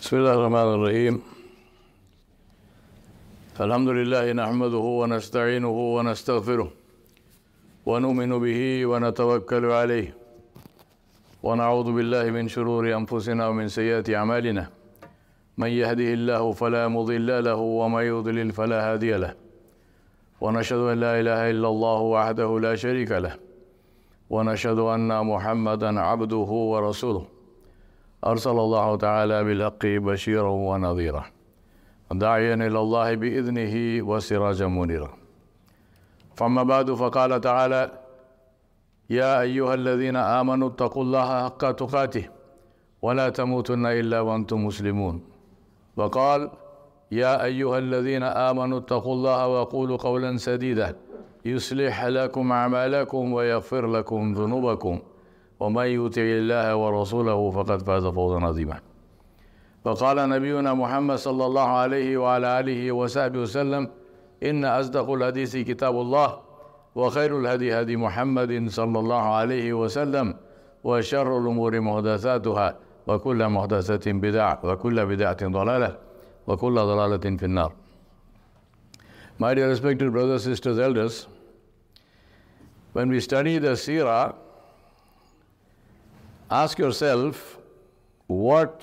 بسم الله الرحمن الرحيم. الحمد لله نحمده ونستعينه ونستغفره ونؤمن به ونتوكل عليه ونعوذ بالله من شرور أنفسنا ومن سيئات أعمالنا. من يهده الله فلا مضل له ومن يضلل فلا هادي له، ونشهد أن لا إله إلا الله وحده لا شريك له، ونشهد أن محمدا عبده ورسوله أرسل الله تعالى بالحق بشيرا ونذيرا داعيا إلى الله بإذنه وسراجا منيرا. فأما بعد، فقال تعالى: يا أيها الذين آمنوا اتقوا الله حق تقاته ولا تموتن إلا وأنتم مسلمون. وقال: يا أيها الذين آمنوا اتقوا الله وقولوا قولا سديدا يصلح لكم أعمالكم ويغفر لكم ذنوبكم ومن يطع الله ورسوله فقد فاز فوزا عظيما. وقال نبينا محمد صلى الله عليه وعلى آله وصحبه وسلم: إن أصدق الحديث كتاب الله وخير الهدي هدي محمد صلى الله عليه وسلم وشر الأمور محدثاتها وكل محدثة بدعة وكل بدعة ضلالة وكل ضلالة في النار. My dear respected brothers, sisters, elders, when we study the Seerah, ask yourself, what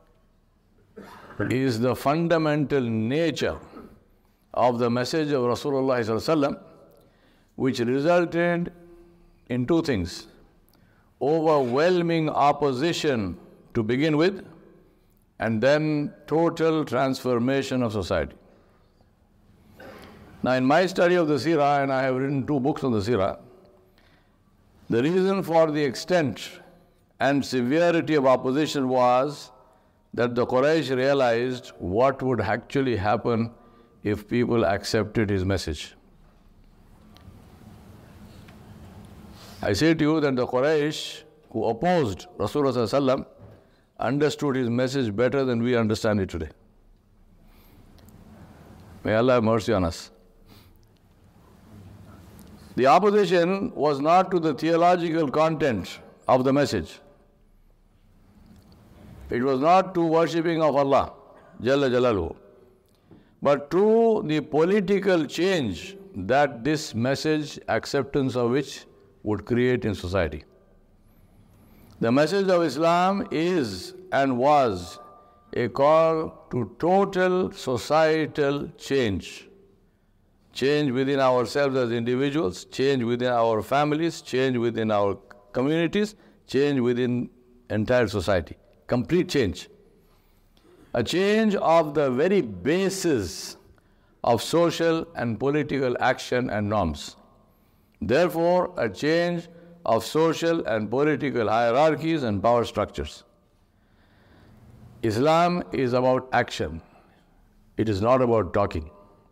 is the fundamental nature of the message of Rasulullah ﷺ, which resulted in two things: overwhelming opposition to begin with, and then total transformation of society. Now, in my study of the Seerah, and I have written 2 books on the Seerah, the reason for the extent and severity of opposition was that the Quraysh realized what would actually happen if people accepted his message. I say to you that the Quraysh who opposed Rasulullah ﷺ understood his message better than we understand it today. May Allah have mercy on us. The opposition was not to the theological content of the message. It was not to worshipping of Allah Jalla Jalaluhu, but to the political change that this message, acceptance of which, would create in society. The message of Islam is and was a call to total societal change. Change within ourselves as individuals, change within our families, change within our communities, change within entire society. Complete change. A change of the very basis of social and political action and norms. Therefore, a change of social and political hierarchies and power structures. Islam is about action. It is not about talking.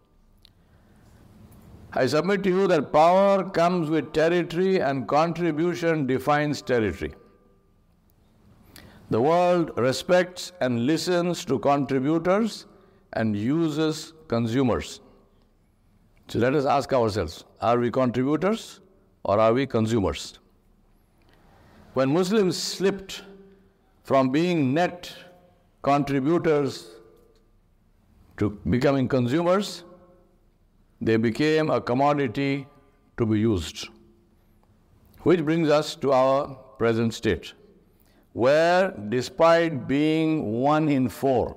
I submit to you that power comes with territory and contribution defines territory. The world respects and listens to contributors and uses consumers. So let us ask ourselves, are we contributors or are we consumers? When Muslims slipped from being net contributors to becoming consumers, they became a commodity to be used. Which brings us to our present state, where despite being 1 in 4,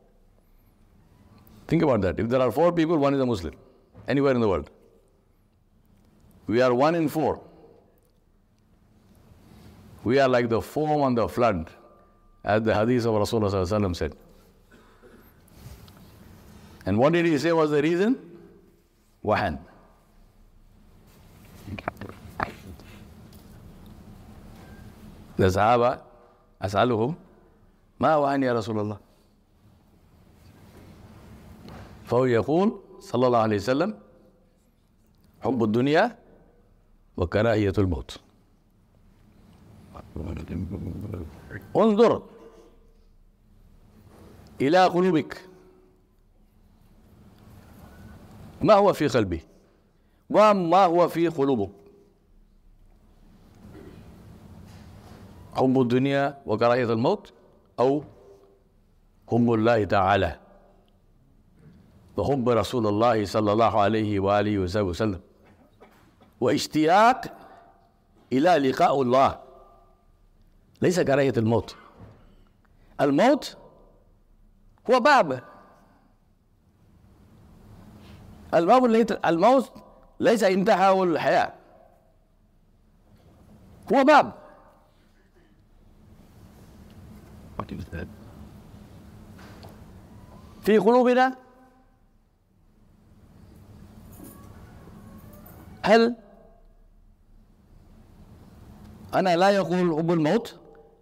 think about that, if there are 4 people, 1 is a Muslim, anywhere in the world. We are 1 in 4. We are like the foam on the flood, as the hadith of Rasulullah ﷺ said. And what did he say was the reason? Wahan. The Sahaba, أسألهم ما وهن يا رسول الله؟ فهو يقول صلى الله عليه وسلم: حب الدنيا وكراهية الموت. انظر إلى قلوبك، ما هو في قلبي وما هو في قلوبك. حب الدنيا وكراهية الموت أو حب الله تعالى وحب رسول الله صلى الله عليه وآله وسلم واشتياق إلى لقاء الله، ليس كراهية الموت. الموت هو باب، الموت ليس انتهاء الحياة، هو باب. في قلوبنا هل أنا لا يقول حب الموت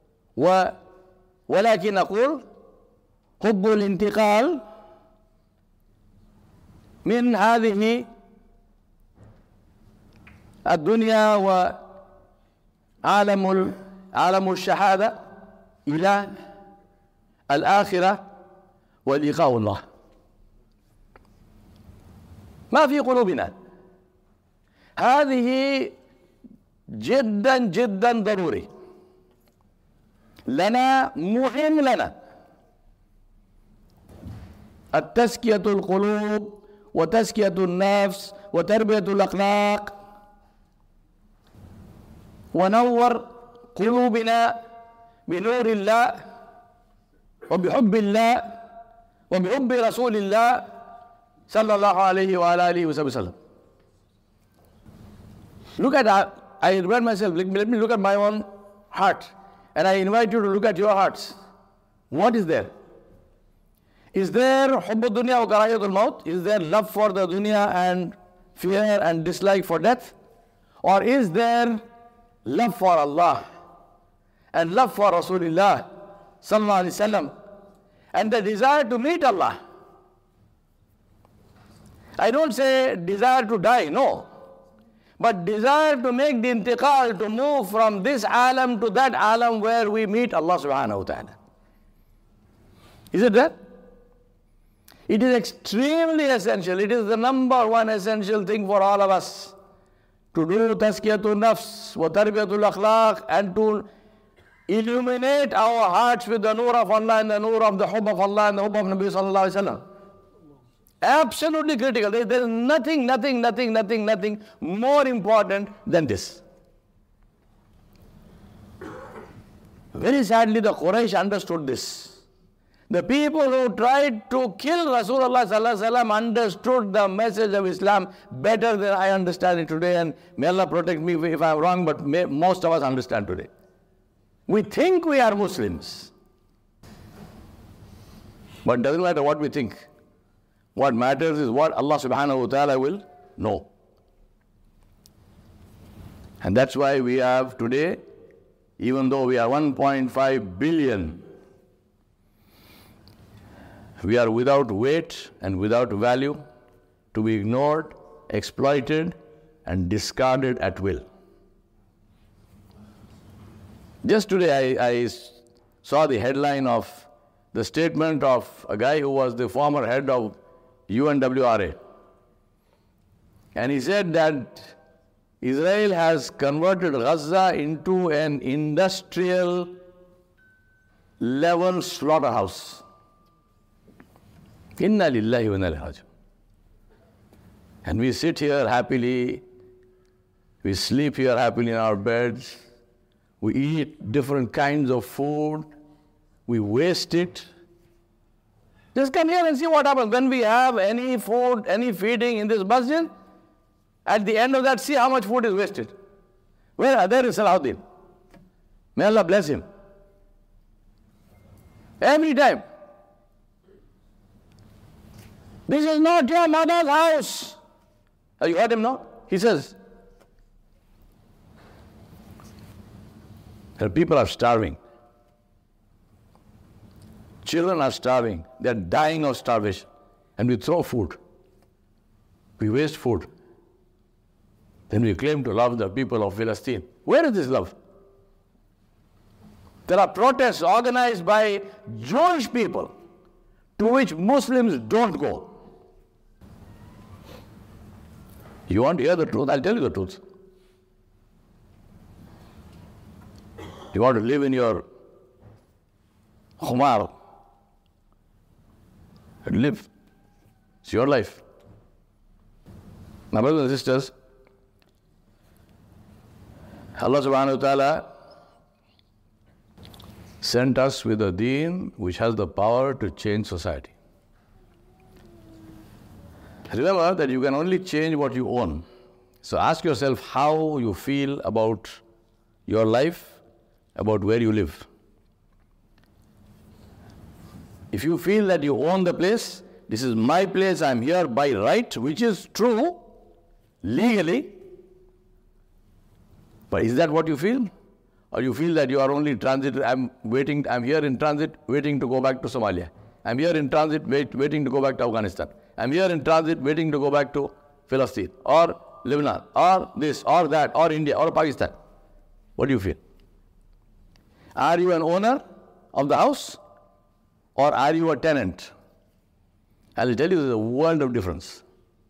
ولكن أقول حب الانتقال من هذه الدنيا وعالم الشهادة إلى الآخرة ولقاء الله. ما في قلوبنا هذه جدا جدا ضروري لنا، مهم لنا التزكية القلوب وتزكية النفس وتربية الأخلاق، ونور قلوبنا بنور الله وبحب الله وبحب رسول الله صلى الله عليه وآله وسلم. Look at, I remind myself, let me look at my own heart, and I invite you to look at your hearts. What is there? Is there hubb dunya wa karahiyatul maut? Is there love for the dunya and fear and dislike for death? Or is there love for Allah and love for Rasulullah sallallahu alaihi wasallam and the desire to meet Allah? I don't say desire to die, no. But desire to make the intiqal, to move from this alam to that alam where we meet Allah subhanahu wa ta'ala. Is it that? It is extremely essential. It is the number one essential thing for all of us to do tazkiyatun nafs wa tarbiyatul akhlaq, and to illuminate our hearts with the nur of Allah and the nur of the hubb of Allah and the hubb of Nabi sallallahu alaihi wasallam. Absolutely critical. There is nothing more important than this. Very sadly, the Quraysh understood this. The people who tried to kill Rasulullah sallallahu alaihi wasallam understood the message of Islam better than I understand it today, and may Allah protect me if I am wrong, but most of us understand today. We think we are Muslims, but it doesn't matter what we think. What matters is what Allah subhanahu wa ta'ala will know. And that's why we have today, even though we are 1.5 billion, we are without weight and without value, to be ignored, exploited, and discarded at will. Just today I saw the headline of the statement of a guy who was the former head of UNWRA. And he said that Israel has converted Gaza into an industrial level slaughterhouse. Inna lillahi wa inna ilaihi raji'un. And we sit here happily, we sleep here happily in our beds, we eat different kinds of food, we waste it. Just come here and see what happens. When we have any food, any feeding in this masjid, at the end of that, see how much food is wasted. There is Salahuddin. May Allah bless him. Every time. This is not your mother's house. Have you heard him now? He says, the people are starving. Children are starving. They are dying of starvation. And we throw food. We waste food. Then we claim to love the people of Palestine. Where is this love? There are protests organized by Jewish people to which Muslims don't go. You want to hear the truth? I'll tell you the truth. You want to live in your khumar, Live. It's your life. My brothers and sisters, Allah subhanahu wa ta'ala sent us with a deen which has the power to change society. Remember that you can only change what you own. So ask yourself how you feel about your life, about where you live. If you feel that you own the place, this is my place, I'm here by right, which is true legally, but is that what you feel? Or you feel that you are only transit, I'm here in transit, waiting to go back to Somalia. I'm here in transit, waiting to go back to Afghanistan. I'm here in transit, waiting to go back to Palestine, or Lebanon, or this, or that, or India, or Pakistan. What do you feel? Are you an owner of the house, or are you a tenant? I'll tell you, there's a world of difference.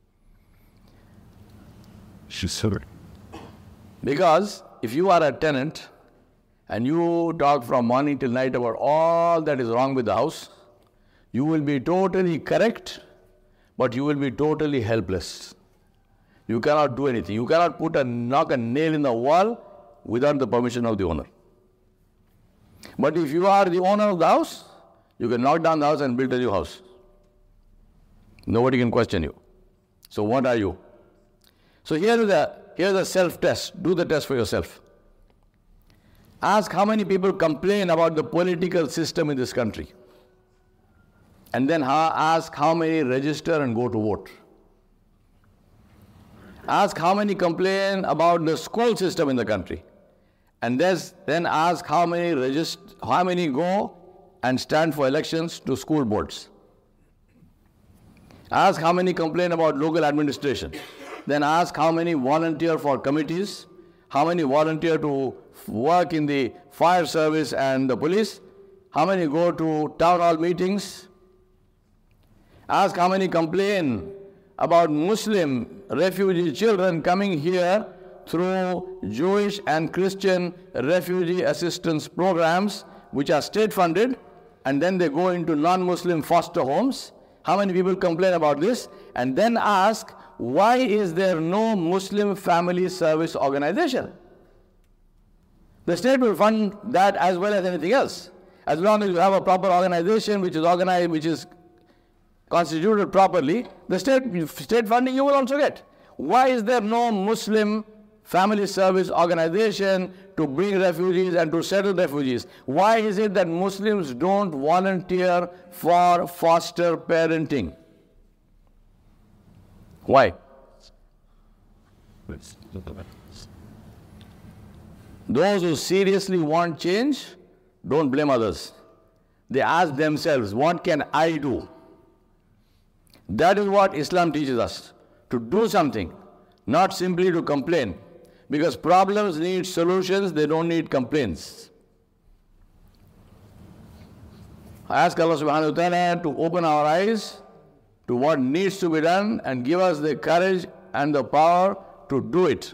Because if you are a tenant, and you talk from morning till night about all that is wrong with the house, you will be totally correct, but you will be totally helpless. You cannot do anything. You cannot knock a nail in the wall without the permission of the owner. But if you are the owner of the house, you can knock down the house and build a new house. Nobody can question you. So what are you? So here's a self-test. Do the test for yourself. Ask how many people complain about the political system in this country. And then ask how many register and go to vote. Ask how many complain about the school system in the country. And then ask how many go and stand for elections to school boards. Ask how many complain about local administration. Then ask how many volunteer for committees, how many volunteer to work in the fire service and the police, how many go to town hall meetings. Ask how many complain about Muslim refugee children coming here through Jewish and Christian refugee assistance programs which are state funded, and then they go into non-Muslim foster homes. How many people complain about this? And then ask, why is there no Muslim family service organization? The state will fund that as well as anything else. As long as you have a proper organization which is organized, which is constituted properly, the state funding you will also get. Why is there no Muslim family service organization to bring refugees and to settle refugees? Why is it that Muslims don't volunteer for foster parenting? Why? Those who seriously want change don't blame others. They ask themselves, what can I do? That is what Islam teaches us, to do something, not simply to complain. Because problems need solutions, they don't need complaints. I ask Allah subhanahu wa ta'ala to open our eyes to what needs to be done and give us the courage and the power to do it.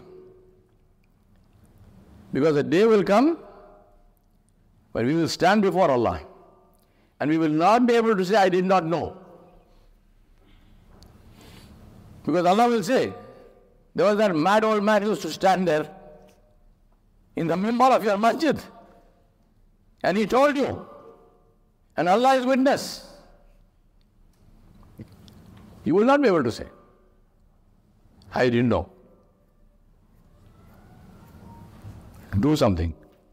Because a day will come when we will stand before Allah and we will not be able to say, I did not know. Because Allah will say, there was that mad old man who used to stand there in the mimbar of your masjid and he told you, and Allah is witness. You will not be able to say, I didn't know. Do something.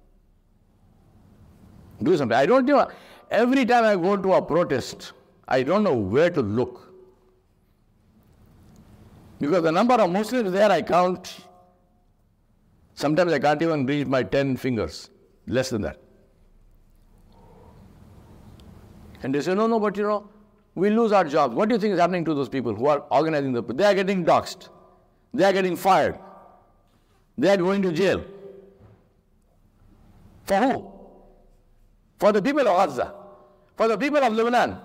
Do something. I don't know. Every time I go to a protest, I don't know where to look. Because the number of Muslims there I count, sometimes I can't even reach my 10 fingers, less than that. And they say, no, but we lose our jobs. What do you think is happening to those people who are organizing they are getting doxxed. They are getting fired. They are going to jail. For who? For the people of Gaza. For the people of Lebanon.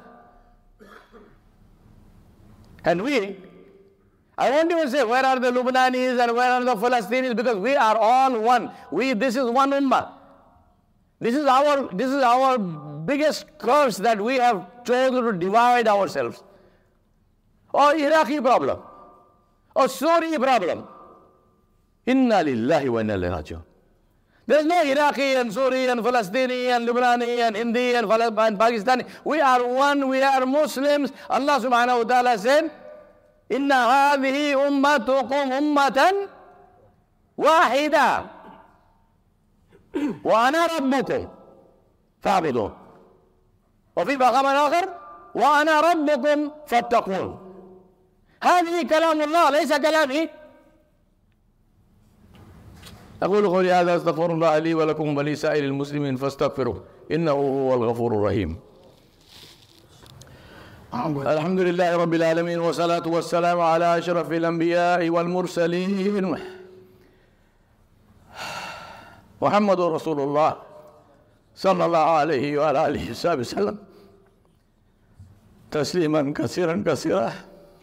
And I won't even say where are the Lebanese and where are the Palestinians, because we are all one. This is one ummah. This is our biggest curse that we have chosen to divide ourselves. Or Iraqi problem, or Saudi problem. Inna lillahi wa inna ilayhi raji'un. There's no Iraqi and Suri and Palestinian and Lebanese and Hindi and Pakistani. We are one, we are Muslims. Allah subhanahu wa ta'ala said, Inna hadhihi ummatukum ummatan wahida. Wa ana rabbukum fa'budun. وفي مقام آخر وأنا ربكم فاتقون. هذه كلام الله ليس كلامي. أقول قولي هذا أستغفر الله لي ولكم ولسائر المسلمين فاستغفروه إنه هو الغفور الرحيم. الحمد لله رب العالمين والصلاة والسلام على أشرف الأنبياء والمرسلين محمد رسول الله صلى الله عليه وعلى آله وسلم تسليما كثيرا كثيرا.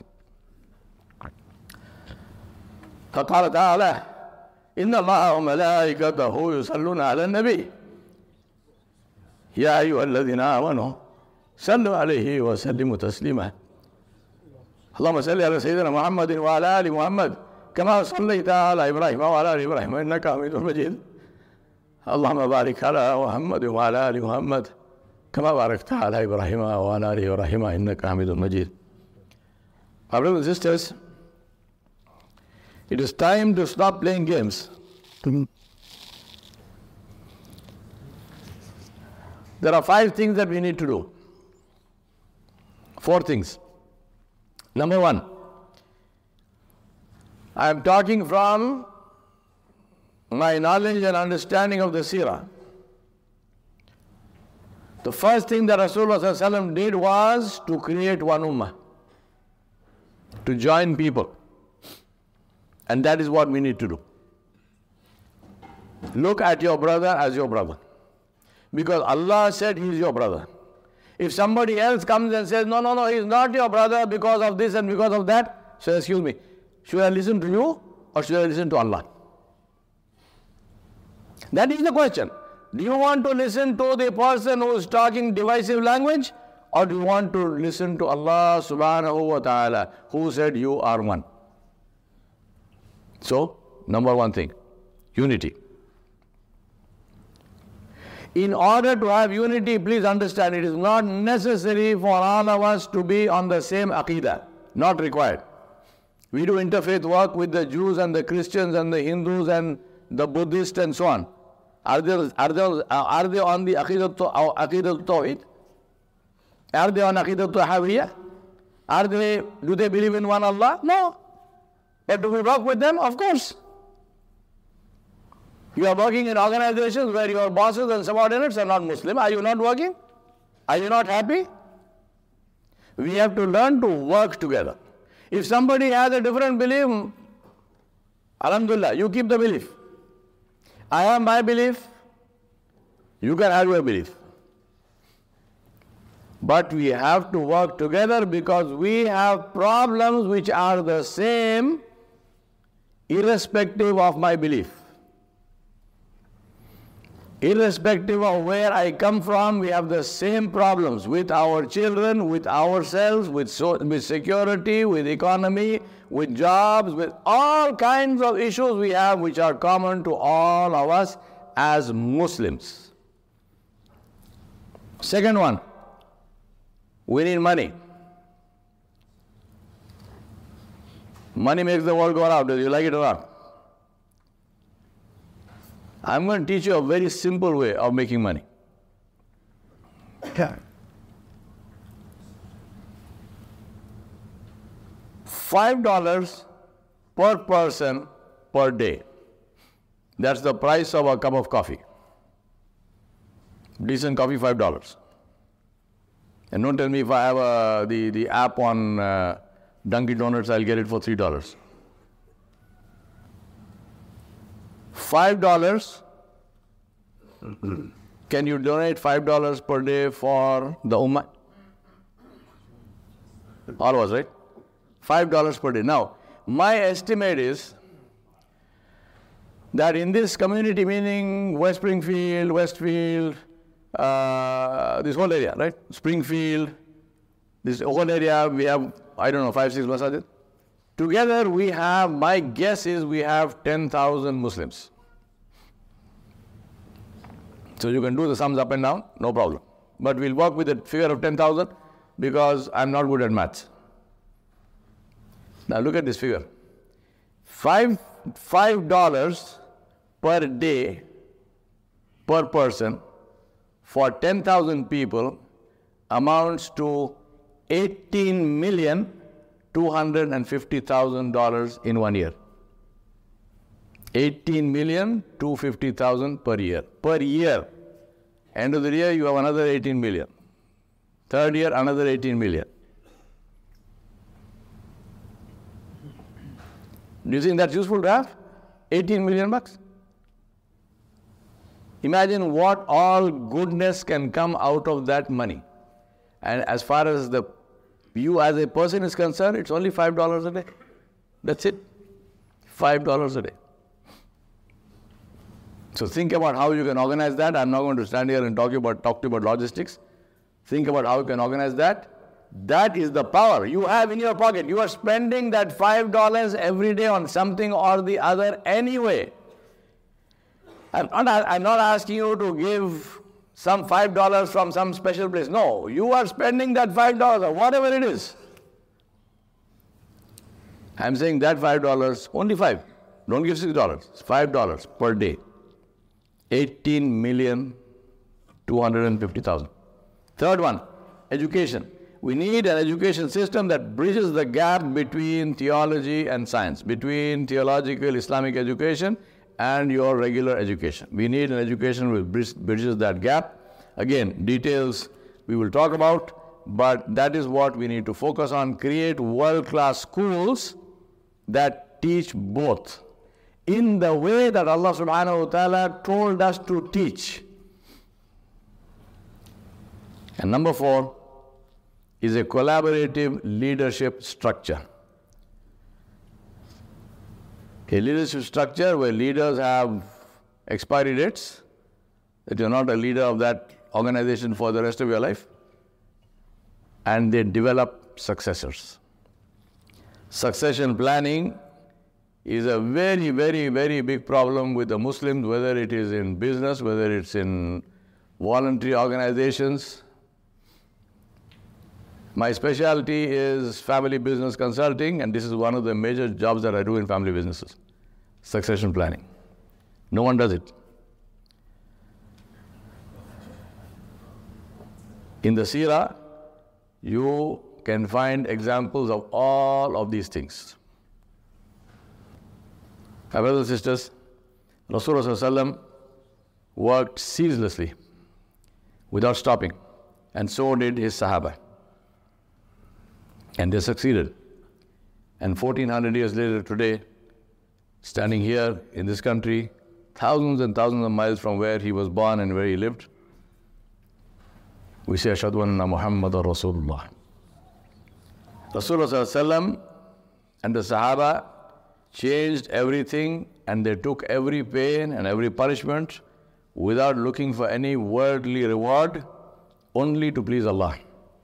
فقال تعالى إن الله وملائكته يصلون على النبي يا أيها الذين آمنوا صلوا عليه وسلموا تسليما. اللهم صل على سيدنا محمد وعلى آل محمد كما صليت على إبراهيم وعلى آل إبراهيم إنك حميد مجيد. اللهم بارك على محمد وعلى آل محمد كما باركت على إبراهيم وعلى آل إبراهيم إنك حميد مجيد. My brothers and sisters, it is time to stop playing games. There are 5 things that we need to do. 4 things. Number 1, I am talking from my knowledge and understanding of the seerah. The first thing that Rasulullah did was to create one ummah, to join people. And that is what we need to do. Look at your brother as your brother. Because Allah said he is your brother. If somebody else comes and says, no, he is not your brother because of this and because of that, so excuse me, should I listen to you or should I listen to Allah? That is the question. Do you want to listen to the person who is talking divisive language, or do you want to listen to Allah subhanahu wa ta'ala who said you are one? So, number 1 thing, unity. In order to have unity, please understand, it is not necessary for all of us to be on the same aqidah. Not required. We do interfaith work with the Jews and the Christians and the Hindus and the Buddhists and so on. Are they on the Aqidat Tawhid? Are they on Aqidat Tahawiyya? Do they believe in one Allah? No. Do we work with them? Of course. You are working in organizations where your bosses and subordinates are not Muslim. Are you not working? Are you not happy? We have to learn to work together. If somebody has a different belief, alhamdulillah, you keep the belief. I have my belief, you can have your belief. But we have to work together because we have problems which are the same irrespective of my belief. Irrespective of where I come from, we have the same problems with our children, with ourselves, with security, with economy, with jobs, with all kinds of issues we have which are common to all of us as Muslims. Second one, we need money. Money makes the world go around. Do you like it or not? I'm going to teach you a very simple way of making money. Yeah. $5 per person per day. That's the price of a cup of coffee. Decent coffee, $5. And don't tell me if I have the app on Dunkin' Donuts, I'll get it for $3. $5. Can you donate $5 per day for the Ummah? All of us, right? $5 per day. Now, my estimate is that in this community, meaning West Springfield, Westfield, this whole area, right? Springfield, This whole area, we have, I don't know, 5, 6 masajid. Together we have, my guess is we have 10,000 Muslims. So you can do the sums up and down, no problem. But we'll work with the figure of 10,000 because I'm not good at maths. Now look at this figure. $5 per day per person for 10,000 people amounts to $18,250,000 in 1 year. 18,250,000 per year. Per year. End of the year, you have another 18 million. Third year, another 18 million. Do you think that's useful to have? 18 million bucks? Imagine what all goodness can come out of that money. And as far as you as a person is concerned, it's only $5 a day. That's it. $5 a day. So think about how you can organize that. I'm not going to stand here and talk to you about logistics. Think about how you can organize that. That is the power you have in your pocket. You are spending that $5 every day on something or the other anyway. I'm not asking you to give some $5 from some special place. No, you are spending that $5 or whatever it is. I'm saying that $5, only 5. Don't give $6. It's $5 per day. 18,250,000. Third one, education. We need an education system that bridges the gap between theology and science, between theological Islamic education and your regular education. We need an education which bridges that gap. Again, details we will talk about, but that is what we need to focus on. Create world-class schools that teach both in the way that Allah subhanahu wa ta'ala told us to teach. And number 4 is a collaborative leadership structure. A leadership structure where leaders have expiry dates, that you're not a leader of that organization for the rest of your life, and they develop successors. Succession planning is a very, very, very big problem with the Muslims, whether it is in business, whether it's in voluntary organizations. My specialty is family business consulting, and this is one of the major jobs that I do in family businesses. Succession planning. No one does it. In the Seerah, you can find examples of all of these things. My brothers and sisters, Rasulullah worked ceaselessly without stopping, and so did his Sahaba. And they succeeded. And 1400 years later today, standing here in this country, thousands and thousands of miles from where he was born and where he lived, we say, Ashhadu anna Muhammadan Rasulullah. Rasulullah and the Sahaba changed everything, and they took every pain and every punishment without looking for any worldly reward, only to please Allah.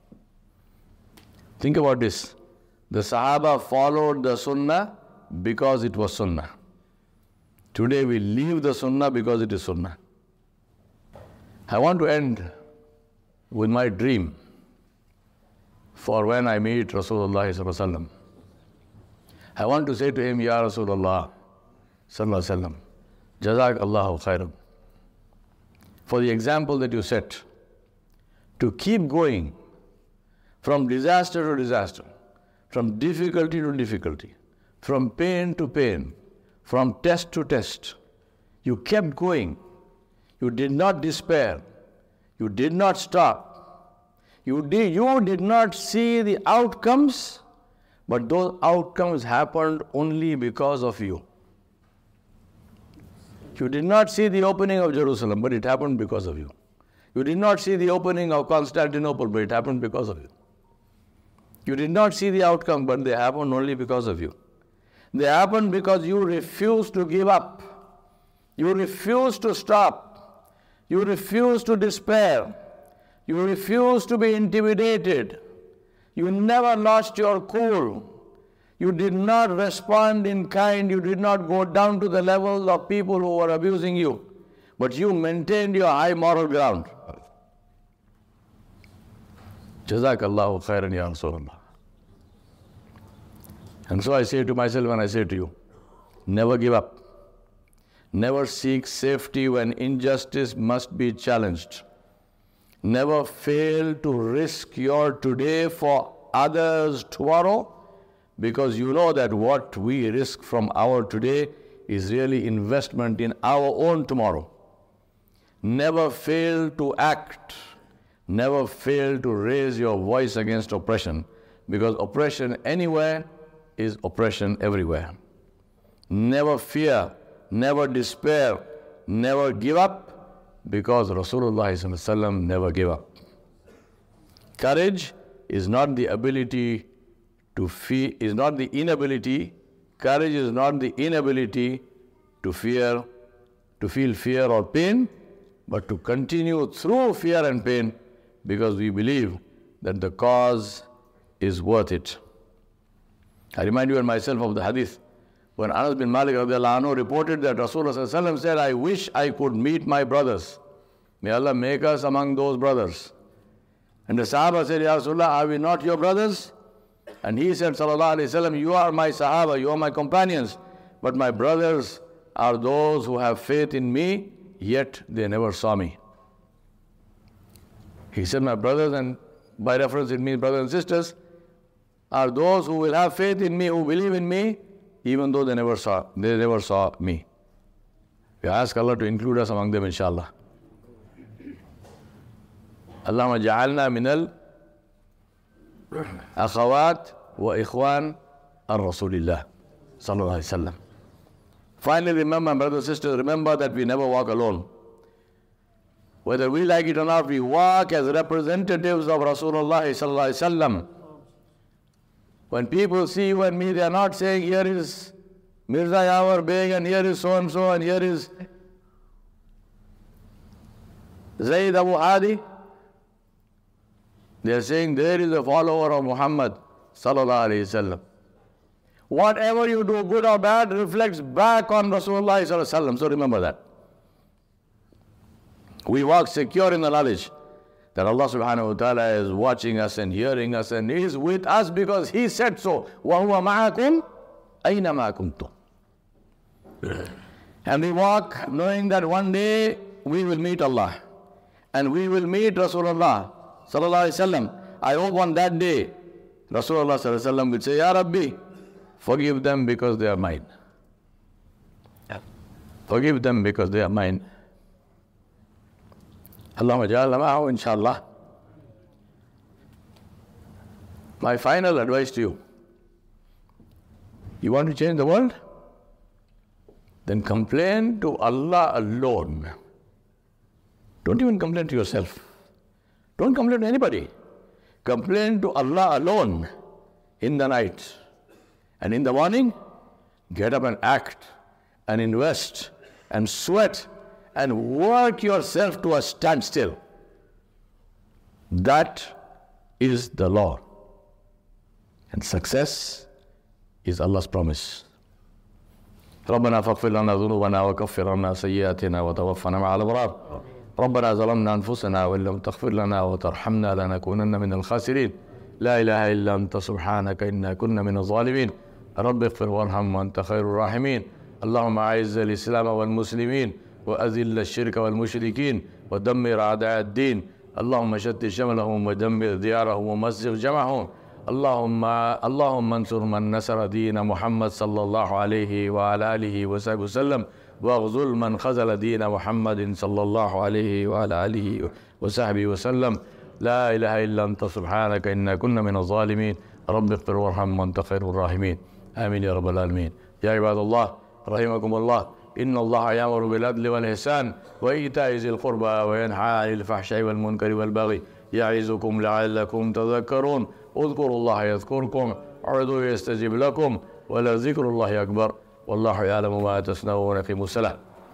Think about this. The Sahaba followed the Sunnah because it was Sunnah. Today we leave the Sunnah because it is Sunnah. I want to end with my dream for when I meet Rasulullah sallallahu alaihi wasallam. I want to say to him, Ya Rasulullah sallallahu alaihi wasallam, Jazak Allahu khairan, for the example that you set, to keep going from disaster to disaster, from difficulty to difficulty, from pain to pain, from test to test. You kept going. You did not despair. You did not stop. You did not see the outcomes, but those outcomes happened only because of you. You did not see the opening of Jerusalem, but it happened because of you. You did not see the opening of Constantinople, but it happened because of you. You did not see the outcome, but they happened only because of you. They happened because you refused to give up. You refused to stop. You refused to despair. You refused to be intimidated. You never lost your cool. You did not respond in kind. You did not go down to the level of people who were abusing you. But you maintained your high moral ground. Jazakallahu khairan ya Rasulullah. And so I say to myself and I say to you, never give up. Never seek safety when injustice must be challenged. Never fail to risk your today for others tomorrow, because you know that what we risk from our today is really investment in our own tomorrow. Never fail to act. Never fail to raise your voice against oppression, because oppression anywhere is oppression everywhere. Never fear, never despair, never give up, because Rasulullah ﷺ never gave up. Courage is not the ability to fear, is not the inability. Courage is not the inability to fear, to feel fear or pain, but to continue through fear and pain, because we believe that the cause is worth it. I remind you and myself of the hadith when Anas bin Malik radiallahu anhu reported that Rasulullah said, I wish I could meet my brothers. May Allah make us among those brothers. And the Sahaba said, Ya Rasulullah, are we not your brothers? And he said, Sallallahu Alaihi Wasallam, you are my Sahaba, you are my companions, but my brothers are those who have faith in me, yet they never saw me. He said, my brothers, and by reference it means brothers and sisters, are those who will have faith in me, who believe in me, even though they never saw me. We ask Allah to include us among them, inshallah. Allahumma ja'alna minal akhawat wa ikhwan ar-Rasulillah sallallahu alaihi wasallam. Finally, remember, brothers and sisters, remember that we never walk alone. Whether we like it or not, we walk as representatives of Rasulullah sallallahu alaihi wasallam. When people see you and me, they are not saying, here is Mirza Yawar Beg, and here is so-and-so, and here is Zayd Abu Hadi. They are saying, there is a follower of Muhammad sallallahu alaihi wasallam. Whatever you do, good or bad, reflects back on Rasulullah sallallahu alaihi wasallam. So remember that. We walk secure in the knowledge that Allah subhanahu wa ta'ala is watching us and hearing us, and He is with us because He said so. وَهُوَ مَعَكُمْ أَيْنَمَا كُنْتُمْ. And we walk knowing that one day we will meet Allah and we will meet Rasulullah sallallahu alaihi wasallam. I hope on that day Rasulullah sallallahu alaihi wasallam will say, Ya Rabbi, forgive them because they are mine. Forgive them because they are mine. Allahumma ja'alna ma'ahu, inshallah. My final advice to you: you want to change the world? Then complain to Allah alone. Don't even complain to yourself. Don't complain to anybody. Complain to Allah alone in the night. And in the morning, get up and act and invest and sweat and work yourself to a standstill. That is the law. And success is Allah's promise. ربنا فاغفر لنا ذنوبنا وكفر عنا سيئاتنا وتوفنا مع الأبرار. ربنا ظلمنا أنفسنا وإن لم تغفر لنا وترحمنا لنكونن من الخاسرين. لا إله إلا أنت سبحانك إنا كنا من الظالمين. رب اغفر وارحم وأنت خير الراحمين. اللهم أعز الإسلام والمسلمين وأذل الشرك والمشركين ودمر أعداء الدين. اللهم شتت شملهم ودمر ديارهم ومزق جمعهم. اللهم انصر من نصر دين محمد صلى الله عليه وعلى آله وصحبه وسلم، واغزل من خذل دين محمد صلى الله عليه وعلى آله وصحبه وسلم. لا إله إلا أنت سبحانك إنا كنا من الظالمين. رب اغفر وارحم وأنت خير الراحمين. آمين يا رب العالمين. يا عباد الله رحمكم الله، إن الله يأمر بالعدل والإحسان وإيتاء ذي القربى وينهى عن الفحشاء والمنكر والبغي يعظكم لعلكم تذكرون. اذكروا الله يذكركم وادعوه يستجب لكم ولذكر الله أكبر والله يعلم ما تصنعون. قيموا الصلاة.